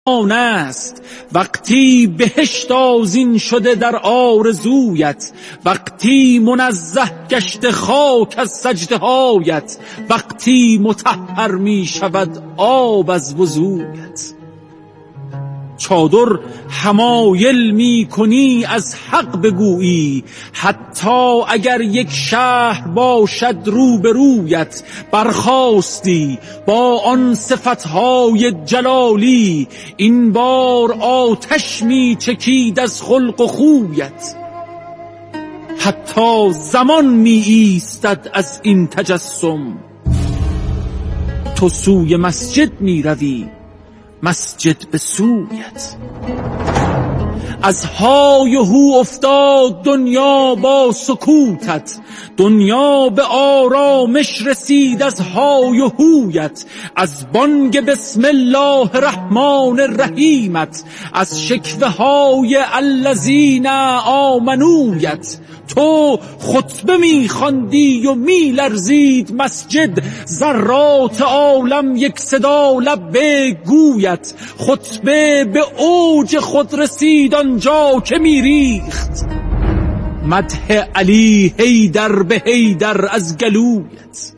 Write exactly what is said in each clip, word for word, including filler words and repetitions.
آن است وقتی بهشت آذین شده در آرزویت، وقتی منزه گشته خاک از سجده هایت، وقتی مطهر می شود آب از وضویت. چادر حمایل می کنی از حق بگویی، حتی اگر یک شهر باشد روبرویت. برخاستی با آن صفتهای جلالی، این بار آتش می چکید از خلق و خویت. حتی زمان می ایستد از این تجسم، تو سوی مسجد می روی مسجد به سویت. از های و هو افتاد دنیا با سکوتت، دنیا به آرامش رسید از های و هویت. از بانگ بسم الله الرحمن الرحیمت، از شکوه های الذین آمنویت. تو خطبه می خواندی و می لرزید مسجد، ذرات عالم یک صدا لبیک گویت. خطبه به اوج خود رسید آنجا که می ریخت مدح علی حیدر به حیدر از گلویت.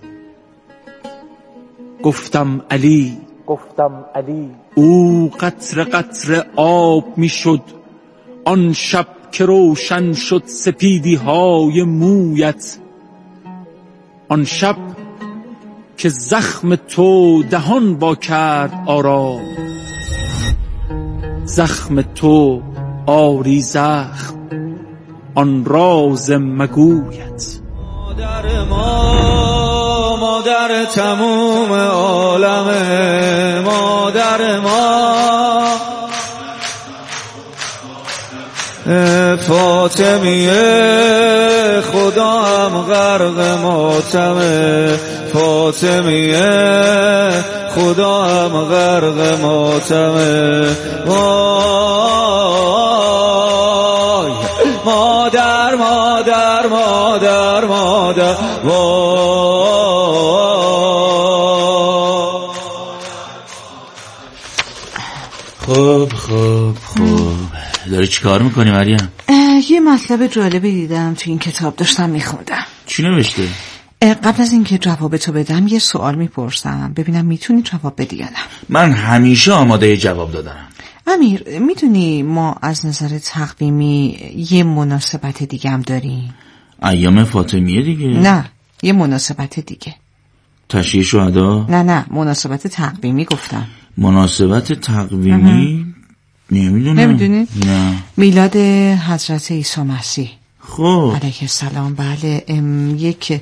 گفتم علی گفتم علی او قطره قطره آب می شد آن شب که روشن شد سپیدی های مویت. آن شب که زخم تو دهان با کرد آرام، زخم تو آری زخم آن راز مگویت. مادر ما مادر تموم عالم، مادر ما فاطمیه خدا هم غرق ماتمه، فاطمیه خدا هم غرق ماتمه. وای مادر مادر مادر مادر وای. خب خب خب داری چی کار میکنی مریم؟ یه مطلب جالبی دیدم تو این کتاب، داشتم میخوندم. چی نوشته؟ قبل از اینکه جواب تو بدم یه سوال میپرسم ببینم میتونی جواب بدی یا نه. من همیشه آماده جواب دادم. امیر، میدونی ما از نظر تقویمی یه مناسبت دیگه هم داریم؟ ایام فاطمیه دیگه؟ نه، یه مناسبت دیگه. تشییع شهدا؟ نه نه، مناسبت تقویمی گفتم. مناسبت تقویمی؟ نمیدونم. نمیدونی؟ نه. میلاد حضرت عیسی مسیح خب علیه السلام. بله، یک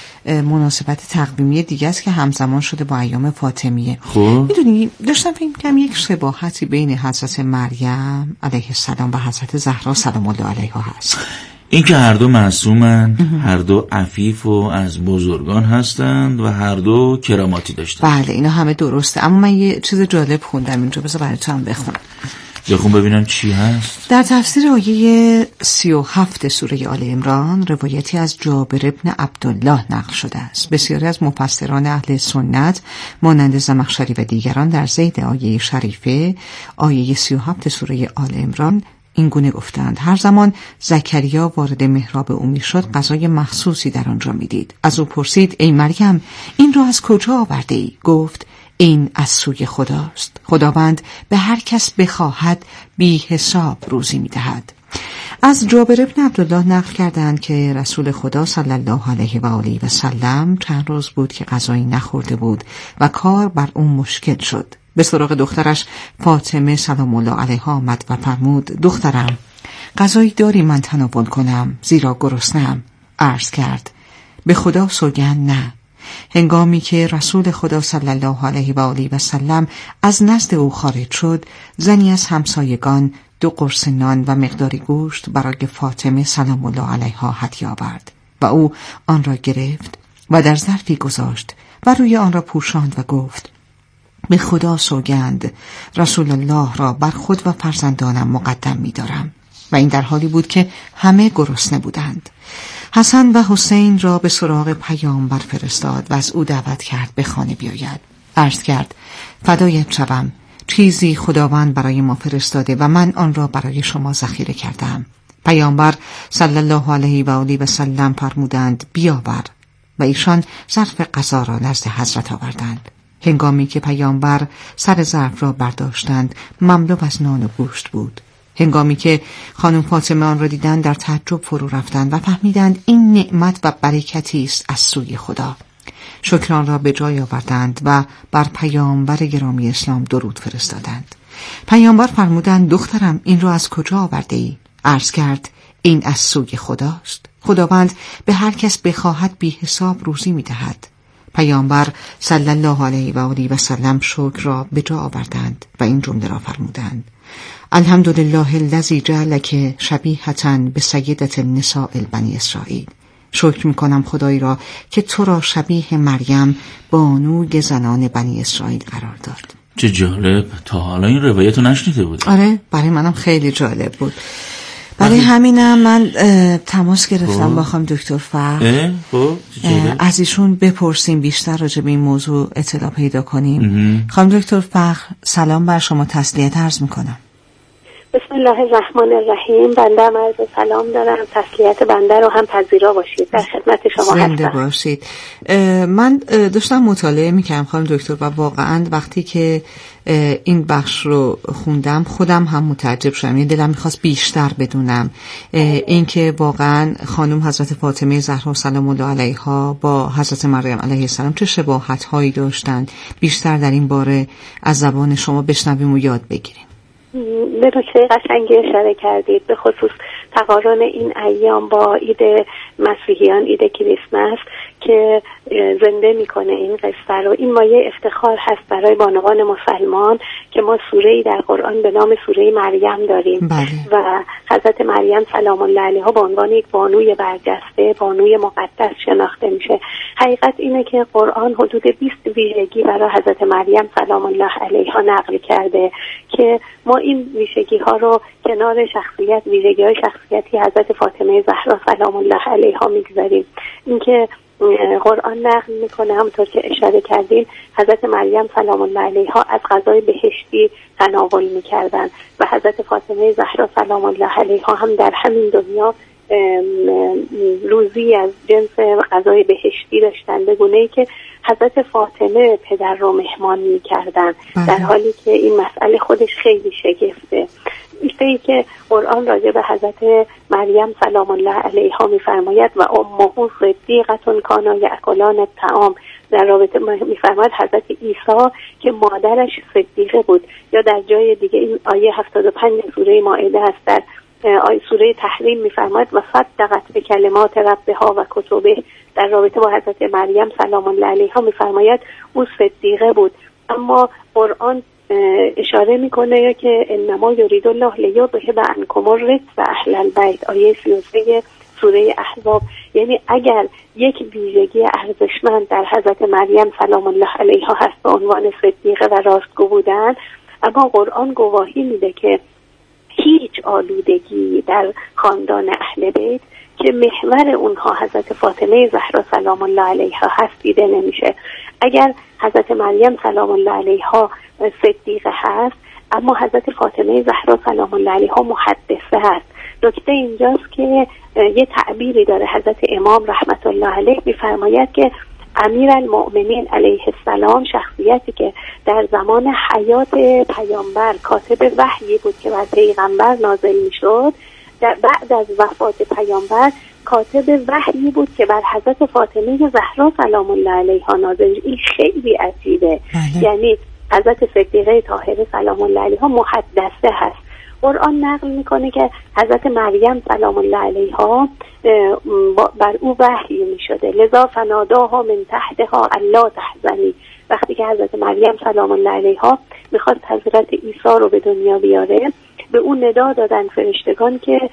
مناسبت تقویمی دیگه است که همزمان شده با ایام فاطمیه. خب میدونی داشتم فکر می‌کردم یک شباهتی بین حضرت مریم علیه السلام و حضرت زهرا سلام الله علیها هست. این که هر دو معصومن، هر دو عفیف و از بزرگان هستند و هر دو کراماتی داشتند. بله اینا همه درسته، اما من یه چیز جالب خوندم اینجا، بذار برای تو هم بخونم. بخون ببینم چی هست. در تفسیر آیه سی و هفت سوره آل عمران روایتی از جابر ابن عبدالله نقل شده است. بسیاری از مفسران اهل سنت مانند زمخشری و دیگران در ذیل آیه شریفه آیه سی و هفت سوره آل عمران این گونه گفتند: هر زمان زکریا وارد محراب او میشد غذای مخصوصی در آنجا میدید. از او پرسید: ای مریم، این را از کجا آورده ای؟ گفت: این از سوی خداست. خداوند به هر کس بخواهد بی حساب روزی میدهد. از جابر ابن عبدالله نقل کردند که رسول خدا صلی الله علیه و آله و سلم چند روز بود که غذایی نخورده بود و کار بر اون مشکل شد. به سراغ دخترش فاطمه سلام الله علیها آمد و فرمود: دخترم، غذایی داری من تناول کنم زیرا گرسنه‌ام؟ عرض کرد: به خدا سوگند نه. هنگامی که رسول خدا صلی الله علیه و آله و سلم از نزد او خارج شد، زنی از همسایگان دو قرص نان و مقداری گوشت برای فاطمه سلام الله علیها هدیه آورد و او آن را گرفت و در ظرفی گذاشت و روی آن را پوشاند و گفت: به خدا سوگند رسول الله را بر خود و فرزندانم مقدم می دارم. و این در حالی بود که همه گرسنه بودند. حسن و حسین را به سراغ پیامبر فرستاد و از او دعوت کرد به خانه بیاید. عرض کرد: فدایت شوم، چیزی خداوند برای ما فرستاده و من آن را برای شما ذخیره کردم. پیامبر صلی الله علیه و آله و سلم فرمودند بیاور و ایشان ظرف غذا را نزد حضرت آوردند. هنگامی که پیامبر سر ظرف را برداشتند مملو از نان و گوشت بود. هنگامی که خانم فاطمه آن را دیدند در تعجب فرو رفتند و فهمیدند این نعمت و برکتی است از سوی خدا. شکران را به جای آوردند و بر پیامبر گرامی اسلام درود فرستادند. پیامبر فرمودند دخترم این را از کجا آورده ای؟ عرض کرد این از سوی خداست. خداوند به هر کس بخواهد بی حساب روزی می دهد. پیامبر صلی الله علیه و آله و سلم شکر را به جا آوردند و این جمله را فرمودند الحمدلله الذی جعلک شبیهة بسیدة النساء بنی اسرائیل. شکر میکنم خدایی را که تو را شبیه مریم بانوی زنان بنی اسرائیل قرار داد. چه جالب، تا حالا این روایت رو نشنیده بودم. آره برای منم خیلی جالب بود. برای همینم من تماس گرفتم با خانم دکتر فخر از ایشون بپرسیم بیشتر راجع به این موضوع اطلاع پیدا کنیم. خانم دکتر فخر سلام بر شما، تسلیت عرض میکنم. بسم الله الرحمن الرحیم. بنده هم عرض سلام دارم، تسلیت بنده رو هم پذیرا باشید. در خدمت شما هستم. زنده باشید. من داشتم مطالعه میکردم خانم دکتر و واقعا وقتی که این بخش رو خوندم خودم هم متعجب شدم. یه دلم میخواست بیشتر بدونم اینکه واقعا خانم حضرت فاطمه زهرا سلام الله علیها با حضرت مریم علیه السلام چه شباهت هایی داشتند. بیشتر در این باره از زبان شما بشنویم و یاد بگیریم. به نکته قشنگی اشاره کردید، به خصوص تقارن این ایام با عید مسیحیان، عید کریسمس که زنده میکنه این قصه رو. این مایه افتخار هست برای بانوان مسلمان که ما سوره‌ای در قرآن به نام سوره مریم داریم. بله. و حضرت مریم سلام الله علیها به عنوان یک بانوی برجسته، بانوی مقدس شناخته میشه. حقیقت اینه که قرآن حدود بیست ویژگی برای حضرت مریم سلام الله علیها نقل کرده که ما این ویژگی ها رو کنار شخصیت ویژگی های شخصیتی حضرت فاطمه زهرا سلام الله علیها میگذاریم. اینکه قرآن نقل میکنه همونطور که اشاره کردین حضرت مریم سلام الله علیها از غذای بهشتی تناول میکردن و حضرت فاطمه زهرا سلام الله علیها هم در همین دنیا روزی از جنس غذای بهشتی داشتن، به گونه‌ای که حضرت فاطمه پدر رو مهمان میکردن، در حالی که این مسئله خودش خیلی شگفته. ای که قرآن راجع به حضرت مریم سلام الله علیها میفرماید و امه صدیقة کانا یأکلان الطعام، در رابطه میفرماید حضرت عیسی که مادرش صدیقه بود. یا در جای دیگه این آیه هفتاد و پنج سوره مائده است، در آیه سوره تحریم میفرماید و صدقت به کلمات ربها و کتبه، در رابطه با حضرت مریم سلام الله علیها میفرماید او صدیقه بود. اما قرآن اشاره میکنه که انما یرید الله لیذهب عنکم الرجس اهل البیت، آیه سی و سه سوره احزاب. یعنی اگر یک ویژگی ارزشمند در حضرت مریم سلام الله علیها هست به عنوان صدیقه و راستگو بودن، اما قرآن گواهی میده که هیچ آلودگی در خاندان اهل بیت که محور اونها حضرت فاطمه زهرا سلام الله علیها هست دیده نمیشه. اگر حضرت مریم سلام الله علیها صدیقه هست اما حضرت فاطمه زهرا سلام الله علیها محدثه هست. نکته اینجاست که یه تعبیری داره حضرت امام رحمت الله علیه، میفرماید که امیرالمؤمنین علیه السلام شخصیتی که در زمان حیات پیامبر کاتب وحی بود که بر پیغمبر نازل میشد، در بعد از وفات پیامبر کاتب وحی بود که بر حضرت فاطمه زهرا سلام الله علیها نازل. این خیلی عجیبه. بله. یعنی حضرت صدیقه طاهره سلام الله علیها محدثه هست. قرآن نقل میکنه که حضرت مریم سلام الله علیها بر او وحی میشده، لذا فناداها من تحتها الا تحزنی. وقتی که حضرت مریم سلام الله علیها میخواست حضرت عیسی رو به دنیا بیاره، به اون ندا دادن فرشتگان که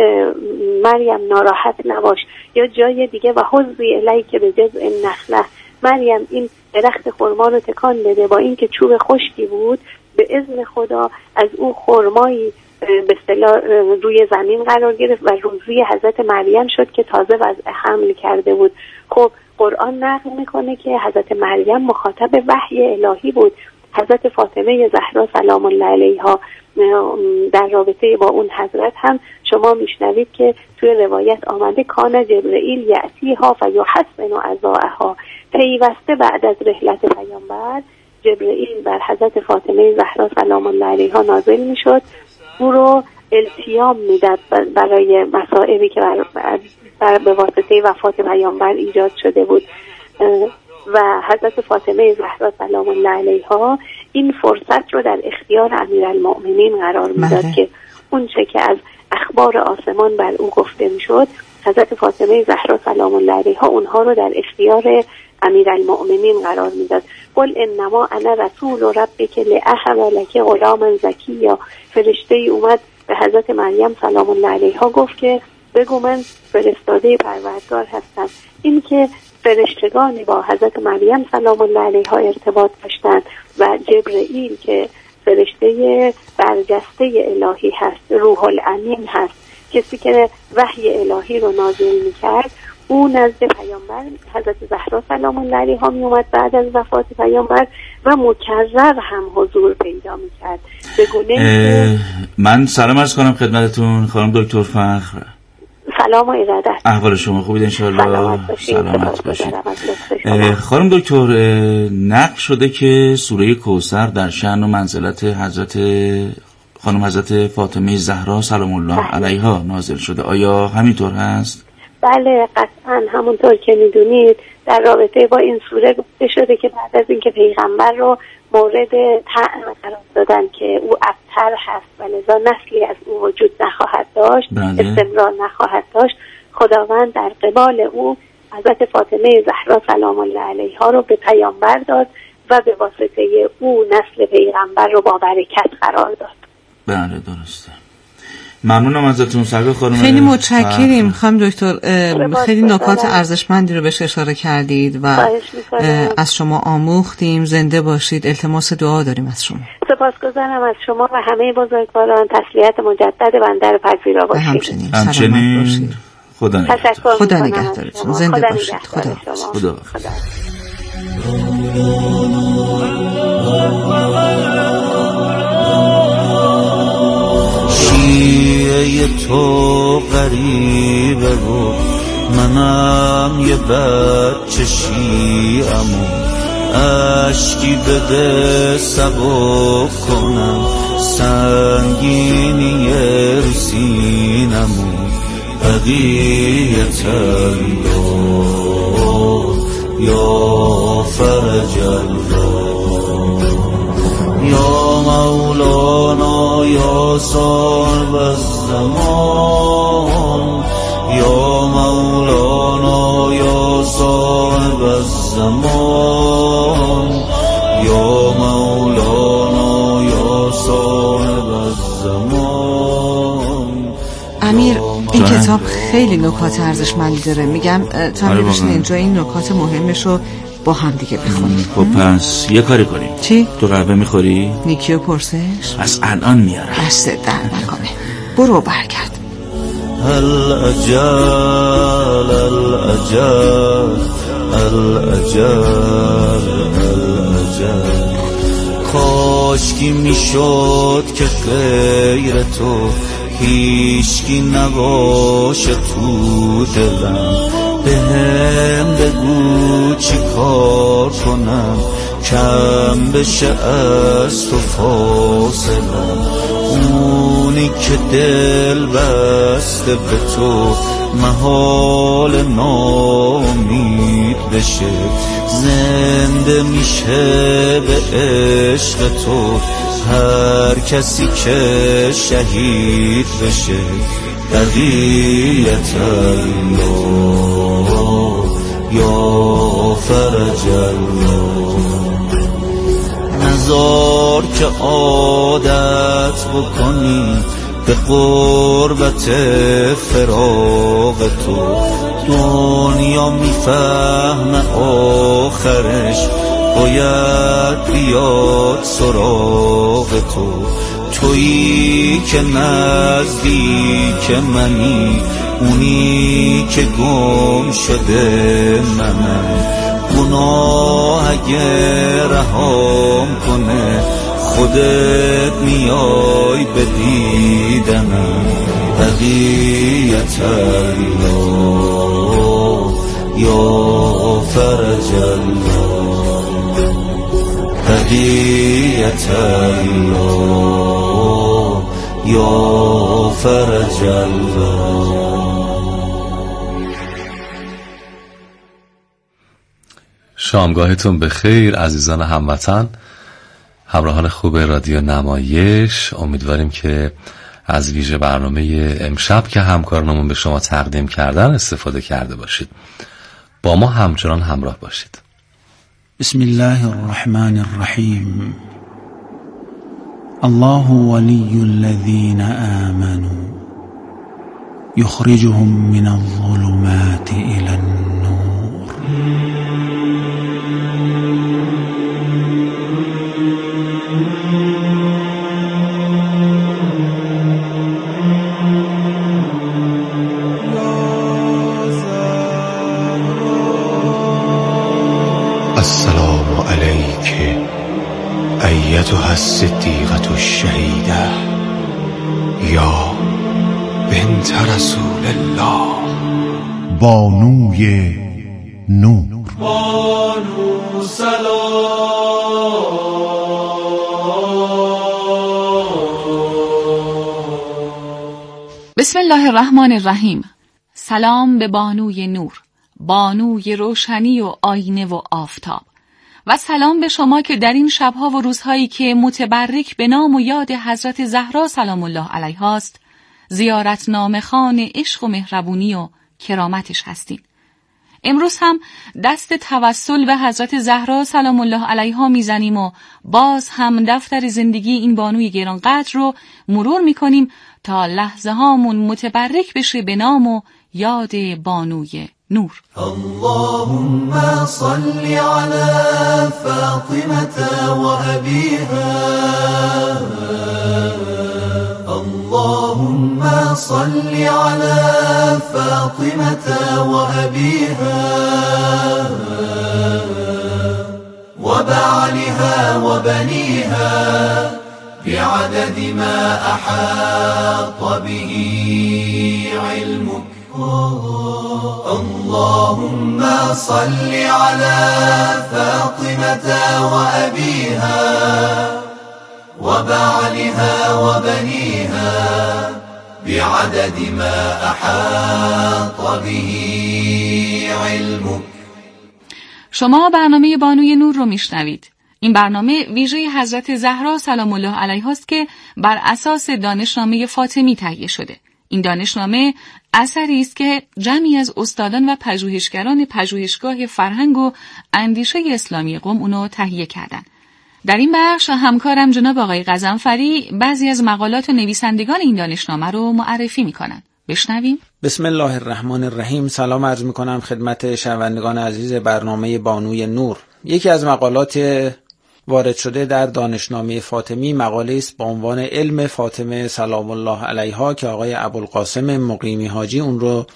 مریم ناراحت نباش. یا جای دیگه و حزی الیک به جذع النخله، مریم این درخت خرما رو تکان بده. با اینکه چوب خشکی بود به اذن خدا از او خرمایی به اصطلاح روی زمین قرار گرفت و روزی حضرت مریم شد که تازه وضع حمل کرده بود. خب قرآن نقل میکنه که حضرت مریم مخاطب وحی الهی بود. حضرت فاطمه زهرا سلام الله علیها در رابطه با اون حضرت هم شما میشنوید که توی روایت آمده کان جبرئیل یأتیها فیحسن عزاءها، پیوسته بعد از رحلت پیامبر جبرئیل بر حضرت فاطمه زهرا سلام الله علیها نازل میشد، او رو التیام میداد برای مصائبی که بر, بر به واسطه وفات پیامبر ایجاد شده بود و حضرت فاطمه زهرا سلام الله علیها این فرصت رو در اختیار امیرالمؤمنین قرار میداد که اون چه که از اخبار آسمان بر او گفته میشد حضرت فاطمه زهرا سلام الله علیها اونها رو در اختیار امیرالمؤمنین قرار میداد. قل انما انا رسول ربک لأهب لک غلاما زکیا، فرشته ای اومد به حضرت مریم سلام الله علیها گفت که بگو من فرستاده پروردگار هستم. این که فرشتگانی با حضرت مریم سلام الله علیها ارتباط داشتند و جبرئیل که فرشته برجسته الهی هست، روح الامین هست، کسی که وحی الهی رو نازل میکرد، او نزد پیامبر حضرت زهرا سلام الله علیها می اومد بعد از وفات پیامبر و مکرر هم حضور پیدا میکرد. بگونه من سلام عرض کنم خدمتتون خانم دکتر فخر. سلام و ارادت. احوال شما خوبید انشالله؟ سلامت باشید. سلامت باشید. خانم دکتر، نقل شده که سوره کوثر در شأن و منزلت حضرت خانم حضرت فاطمه زهرا سلام الله علیها نازل شده، آیا همینطور هست؟ بله قطعا همونطور که میدونید در رابطه با این سوره گفته شده که بعد از اینکه پیغمبر رو مورد طعن قرار دادن که او ابتر هست و لذا نسلی از او وجود نخواهد داشت، استمرار نخواهد داشت، خداوند در قبال او حضرت فاطمه زهرا سلام الله علیها رو به پیامبر داد و به واسطه او نسل پیغمبر رو با برکت قرار داد. بله درسته. ممنونم ازتون سرکار خانم. خیلی متشکریم خانم دکتر، خیلی نکات ارزشمندی رو بهش اشاره کردید و از شما آموختیم. زنده باشید. التماس دعا داریم از شما. سپاسگزارم از شما و همه بزرگواران. تسلیت مجدد بنده رو پذیرا باشید. همچنین. همچنین. باشید. خدا نگهدار. خدا نگهدارتون. زنده خدا باشید. خدا. خدا. خدا. شیعه تو غریبه و منم یه بچه شیعمو، اشکی بده سبک کنم سنگینی رو سینمو، بقیت الله یا فرج الله یا مولانا یا صاحب الزمان یا مولانا یا صاحب الزمان یا مولانا یا صاحب الزمان. امیر این کتاب خیلی نکات ارزشمندی داره. میگم تا میبشین اینجا این نکات مهمش رو با هم دیگه بخونیم. خب پس یه کاری کنیم. چی؟ تو قهوه میخوری؟ نیکی و پرسش؟ از الان میارم. دست در نکنه. برو برگرد. الاجل الاجل الاجل الاجل کاشکی میشد که غیر تو هیچکی نباشه تو دلم، به هم بگو چی کار کنم کم بشه از تو فاصلم، اونی که دل بسته به تو محال نامید بشه، زنده میشه به عشق تو هر کسی که شهید بشه، بقیت الله یا فرج الله. نزار که عادت بکنی به قربت فراق تو، دنیا میفهمه آخرش باید بیاد سراغ تو، تویی که نزدیک منی، اونی که گم شده منم، گناه اگه رهام کنه خودت میای به دیدنم بقیت الله یا فرج الله بقیت الله یا فرج الله. شامگاهتون به خیر عزیزان هموطن، همراهان خوب رادیو نمایش. امیدواریم که از ویژه برنامه امشب که همکارانمون به شما تقدیم کردن استفاده کرده باشید. با ما همچنان همراه باشید. بسم الله الرحمن الرحیم. الله ولی الذین آمنوا یخرجهم من الظلمات الی النور. السلام علیک ایتها الصدیقة الشهیدة یا بنت رسول الله. بانوی نور. بانو سلام. بسم الله الرحمن الرحیم. سلام به بانوی نور، بانوی روشنی و آینه و آفتاب، و سلام به شما که در این شبها و روزهایی که متبرک به نام و یاد حضرت زهرا سلام الله علیها است، زیارتنامه خوان عشق و مهربونی و کرامتش هستین. امروز هم دست توسل به حضرت زهرا سلام الله علیها میزنیم و باز هم دفتر زندگی این بانوی گرانقدر رو مرور میکنیم تا لحظه هامون متبرک بشه به نام و یاد بانوی نور. اللهم صل على فاطمة وأبيها. اللهم صل على فاطمة وأبيها وبعلها وبنيها بعدد ما أحاط به علمك. اللهم صل على فاطمة وأبيها وبعلها وبنيها بعدد ما أحاط به علمك. شما برنامه بانوی نور رو میشنوید. این برنامه ویژه حضرت زهرا سلام الله علیها است که بر اساس دانشنامه فاطمی تهیه شده. این دانشنامه اثری است که جمعی از استادان و پژوهشگران پژوهشگاه فرهنگ و اندیشه اسلامی قم اونو تهیه کردن. در این بخش همکارم جناب آقای غضنفری بعضی از مقالات و نویسندگان این دانشنامه رو معرفی میکنن. بشنویم. بسم الله الرحمن الرحیم. سلام عرض میکنم خدمت شنوندگان عزیز برنامه بانوی نور. یکی از مقالات وارد شده در دانشنامه فاطمی مقاله است با عنوان علم فاطمه سلام الله علیها که آقای ابوالقاسم مقیمی حاجی اون رو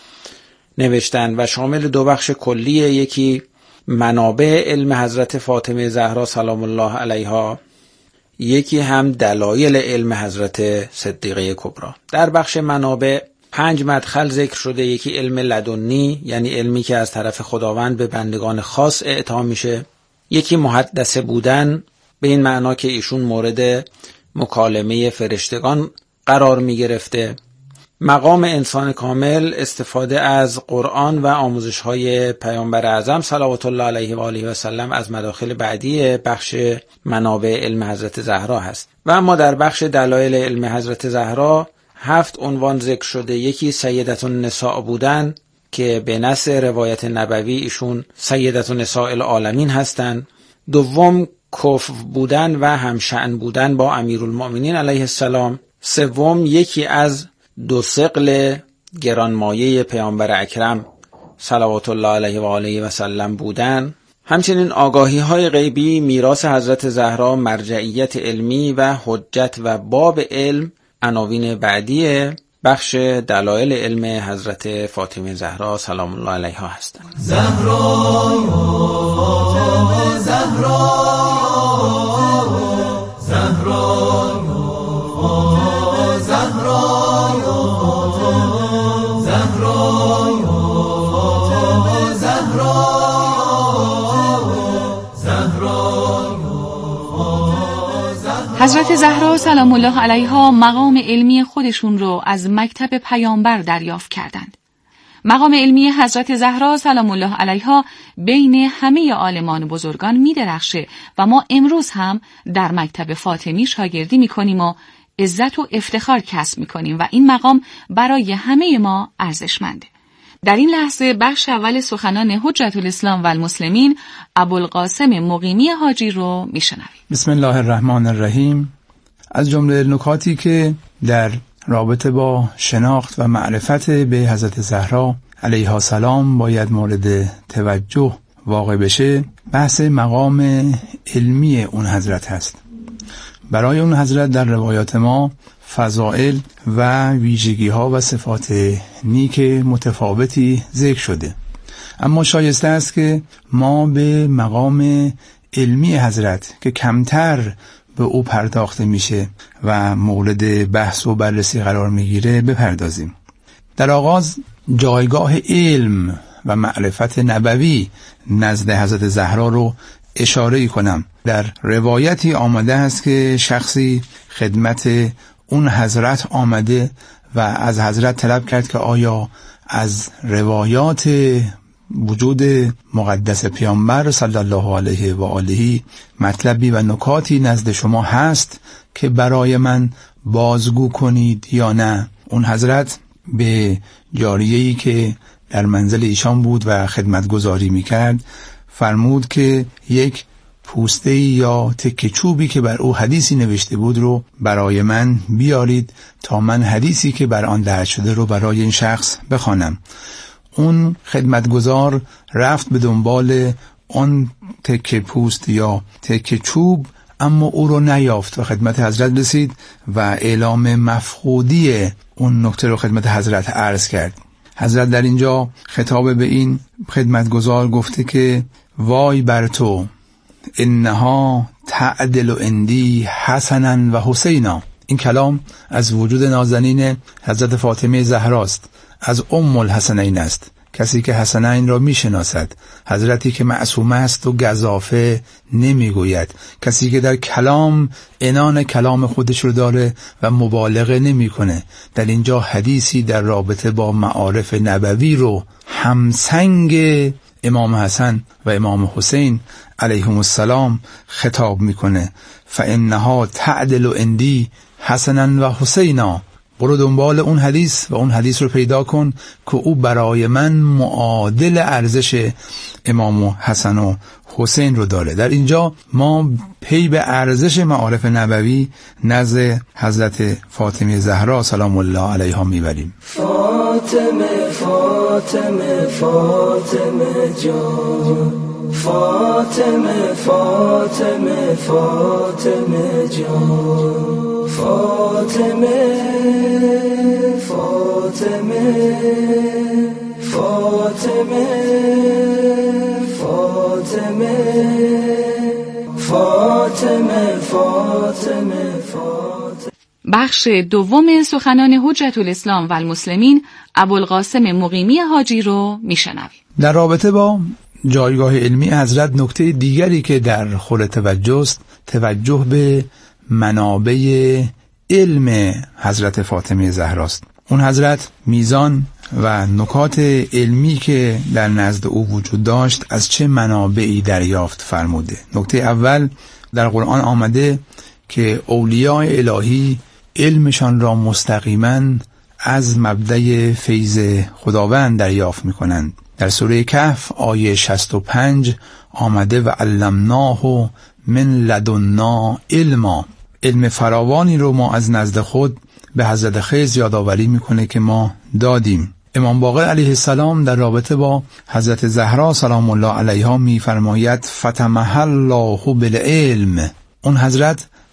نوشتن و شامل دو بخش کلیه. یکی منابع علم حضرت فاطمه زهرا سلام الله علیها، یکی هم دلایل علم حضرت صدیقه کبری. در بخش منابع پنج مدخل ذکر شده. یکی علم لدنی، یعنی علمی که از طرف خداوند به بندگان خاص اعطا میشه. یکی محدثه بودن، به این معنا که ایشون مورد مکالمه فرشتگان قرار می گرفته. مقام انسان کامل، استفاده از قرآن و آموزش های پیامبر اعظم صلوات الله علیه و آله و سلم از مداخل بعدی بخش منابع علم حضرت زهرا هست. و اما در بخش دلایل علم حضرت زهرا هفت عنوان ذکر شده. یکی سیدة النساء بودن که به نص روایت نبوی ایشون سیدة نساء العالمین هستند. دوم کفو بودن و همشأن بودن با امیرالمؤمنین علیه السلام. سوم یکی از دو ثقل گرانمایه پیامبر اکرم صلوات الله علیه و آله و سلم بودن. همچنین آگاهی های غیبی، میراث حضرت زهرا، مرجعیت علمی و حجت و باب علم عناوین بعدی بخش دلایل علم حضرت فاطمه زهرا سلام الله علیها هستند. زهرا زهرا زهرا حضرت زهرا سلام الله علیها مقام علمی خودشون رو از مکتب پیامبر دریافت کردند. مقام علمی حضرت زهرا سلام الله علیها بین همه عالمان و بزرگان می درخشه و ما امروز هم در مکتب فاطمی شاگردی می کنیم و عزت و افتخار کسب می کنیم و این مقام برای همه ما ارزشمنده. در این لحظه بخش اول سخنان حجت الاسلام و المسلمین ابوالقاسم مقیمی حاجی رو می شنویم. بسم الله الرحمن الرحیم. از جمله نکاتی که در رابطه با شناخت و معرفت به حضرت زهرا علیها السلام باید مورد توجه واقع بشه، بحث مقام علمی اون حضرت هست. برای اون حضرت در روایات ما فضائل و ویژگی ها و صفات نیک متفاوتی ذکر شده، اما شایسته است که ما به مقام علمی حضرت که کمتر به او پرداخته میشه و مورد بحث و بررسی قرار میگیره بپردازیم. در آغاز جایگاه علم و معرفت نبوی نزد حضرت زهرا رو اشاره کنم. در روایتی آمده است که شخصی خدمت اون حضرت آمده و از حضرت طلب کرد که آیا از روایات وجود مقدس پیامبر صلی الله علیه و آله مطلبی و نکاتی نزد شما هست که برای من بازگو کنید یا نه؟ اون حضرت به جاریه‌ای که در منزل ایشان بود و خدمتگزاری میکرد فرمود که یک پوسته یا تکه چوبی که بر او حدیثی نوشته بود رو برای من بیارید تا من حدیثی که بر آن درج شده رو برای این شخص بخوانم. اون خدمتگزار رفت به دنبال اون تکه پوست یا تکه چوب، اما او رو نیافت و خدمت حضرت رسید و اعلام مفقودی اون نکته رو خدمت حضرت عرض کرد. حضرت در اینجا خطاب به این خدمتگزار گفته که وای بر تو، انها تعدل عندی حسنا و حسینا. این کلام از وجود نازنین حضرت فاطمه زهراست، از ام الحسنین است، کسی که حسنین را می شناسد، حضرتی که معصوم است و گزافه نمی گوید، کسی که در کلام عنان کلام خودش رو داره و مبالغه نمی کنه. در اینجا حدیثی در رابطه با معارف نبوی رو همسنگ امام حسن و امام حسین علیهم السلام خطاب میکنه. فانها تعدل عندی حسنا و حسینا. برو دنبال اون حدیث و اون حدیث رو پیدا کن که او برای من معادل ارزش امام حسن و حسین رو داره. در اینجا ما پی به ارزش معارف نبوی نزد حضرت فاطمه زهرا سلام الله علیها میبریم. فاطمه فاطمه فاطمه جان، فاطمه فاطمه فاطمه جان، فاطمه فاطمه فاطمه فاطمه فاطمه فاطمه فاطمه. بخش دوم سخنان حجت الاسلام و المسلمین ابوالقاسم مقیمی حاجی رو میشنویم. در رابطه با جایگاه علمی حضرت نکته دیگری که در خور توجه است توجه به منابع علم حضرت فاطمه زهراست. اون حضرت میزان و نکات علمی که در نزد او وجود داشت از چه منابعی دریافت فرموده. نکته اول، در قرآن آمده که اولیاء الهی علمشان را مستقیما از مبدأ فیض خداوند دریافت می‌کنند. در سوره کهف آیه شصت و پنج آمده و علمناه من لدنا علما. علم فراوانی رو ما از نزد خود به حضرت خضر یادآوری میکنه که ما دادیم. امام باقر علیه السلام در رابطه با حضرت زهرا سلام الله علیها میفرماید فتمها الله بالعلم. اون حضرت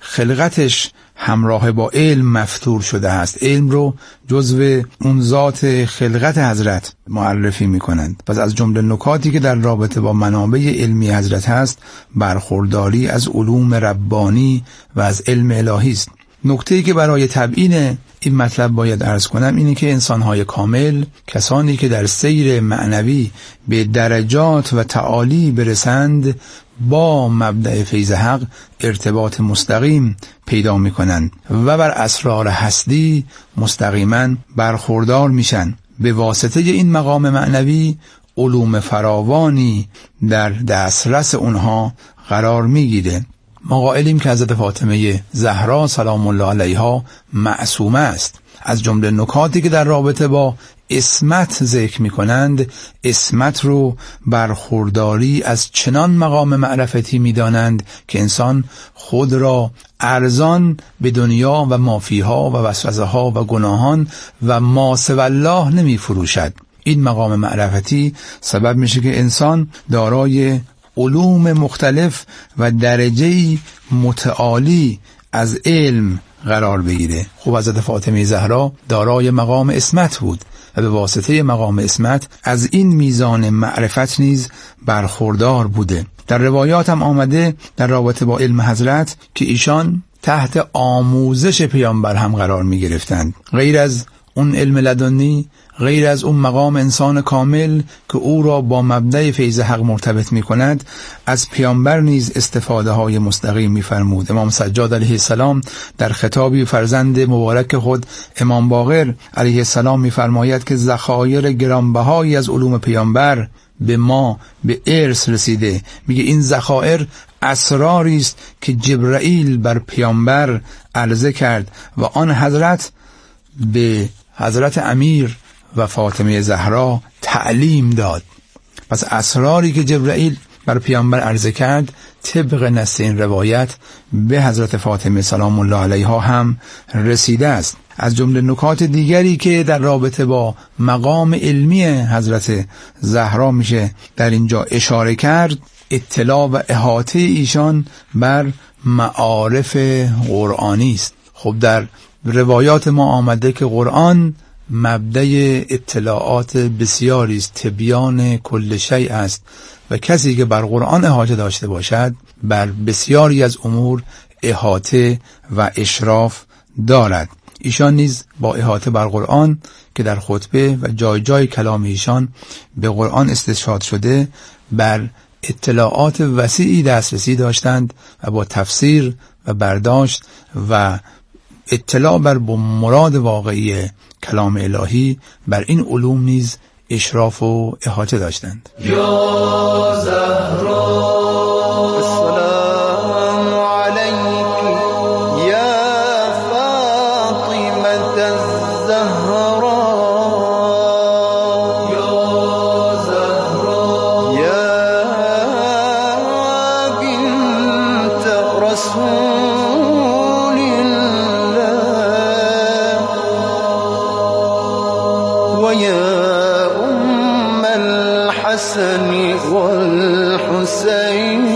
خلقتش همراه با علم مفتور شده است. علم رو جزو اون ذات خلقت حضرت معرفی می کنند. پس از جمله نکاتی که در رابطه با منابع علمی حضرت هست برخورداری از علوم ربانی و از علم الهی است. نکته‌ای که برای تبیین این مطلب باید عرض کنم اینه که انسان‌های کامل، کسانی که در سیر معنوی به درجات و تعالی برسند، با مبدأ فیض حق ارتباط مستقیم پیدا می‌کنند و بر اسرار هستی مستقیما برخوردار میشن. به واسطه این مقام معنوی علوم فراوانی در دسترس اونها قرار میگیره. ما قائلیم که حضرت فاطمه زهرا سلام الله علیها معصومه است. از جمله نکاتی که در رابطه با عصمت ذکر می کنند، عصمت رو برخورداری از چنان مقام معرفتی می دانند که انسان خود را ارزان به دنیا و مافیها و وسوسه ها و گناهان و ما سوی الله نمی فروشد. این مقام معرفتی سبب میشه که انسان دارای علوم مختلف و درجه‌ای متعالی از علم قرار بگیره. خب حضرت فاطمه زهرا دارای مقام عصمت بود و به واسطه مقام عصمت از این میزان معرفت نیز برخوردار بوده. در روایات هم آمده در رابطه با علم حضرت که ایشان تحت آموزش پیامبر هم قرار می گرفتند. غیر از اون علم لدنی، غیر از اون مقام انسان کامل که او را با مبدأ فیض حق مرتبط می کند، از پیامبر نیز استفاده های مستقیم می فرمود. امام سجاد علیه السلام در خطابی فرزند مبارک خود امام باقر علیه السلام می فرماید که ذخایر گرانبهایی از علوم پیامبر به ما به ارث رسیده. میگه این ذخایر اسراری است که جبرائیل بر پیامبر عرضه کرد و آن حضرت به حضرت امیر و فاطمه زهرا تعلیم داد. پس اسراری که جبرائیل بر پیامبر عرضه کرد طبق نص این روایت به حضرت فاطمه سلام الله علیها هم رسیده است. از جمله نکات دیگری که در رابطه با مقام علمی حضرت زهرا میشه در اینجا اشاره کرد، اطلاع و احاطه ایشان بر معارف قرآنی است. خب در روایات ما آمده که قرآن مبدأ اطلاعات بسیاری است، تبیان کل شیء است و کسی که بر قرآن احاطه داشته باشد بر بسیاری از امور احاطه و اشراف دارد. ایشان نیز با احاطه بر قرآن که در خطبه و جای جای کلام ایشان به قرآن استشهاد شده بر اطلاعات وسیعی دسترسی داشتند و با تفسیر و برداشت و اطلاع بر مراد واقعی کلام الهی بر این علوم نیز اشراف و احاطه داشتند. یا زهرا السلام علیک یا فاطمه الزهرا یا زهرا یا بنت رسول ويا أم الحسن والحسين.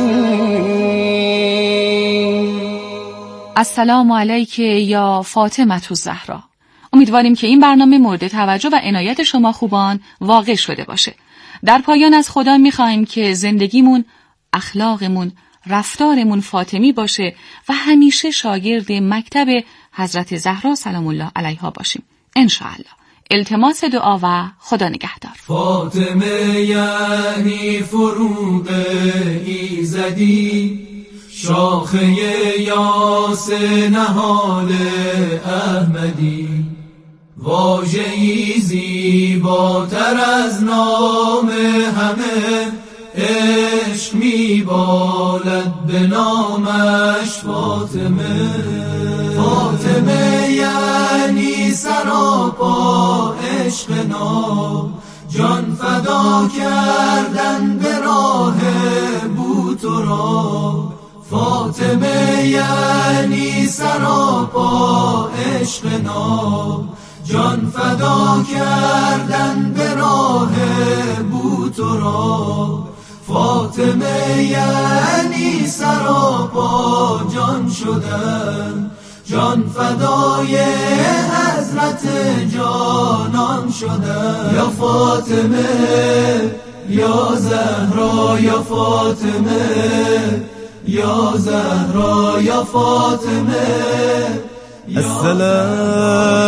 السلام علیک یا فاطمه الزهرا. امیدواریم که این برنامه مورد توجه و عنایت شما خوبان واقع شده باشه. در پایان از خدا می‌خوایم که زندگیمون، اخلاقمون، رفتارمون فاطمی باشه و همیشه شاگرد مکتب حضرت زهرا سلام الله علیها باشیم. انشاءالله. التماس دعا و خدا نگهدار. فاطمه یعنی فروغ ایزدی، شاخه یاس نهال احمدی، واژه‌ای زیباتر از نام همه، عشق میبالد به نامش فاطمه. فاطمه یعنی سراپا عشق ناب، جان فدا کردن به راه بوتراب. فاطمه یعنی سراپا عشق ناب، جان فدا کردن به راه بوتراب. فاطمه یعنی سراپا جان شدن، جان فدای حضرت جانان شدن. یا فاطمه یا زهرا یا فاطمه یا زهرا یا فاطمه. السلام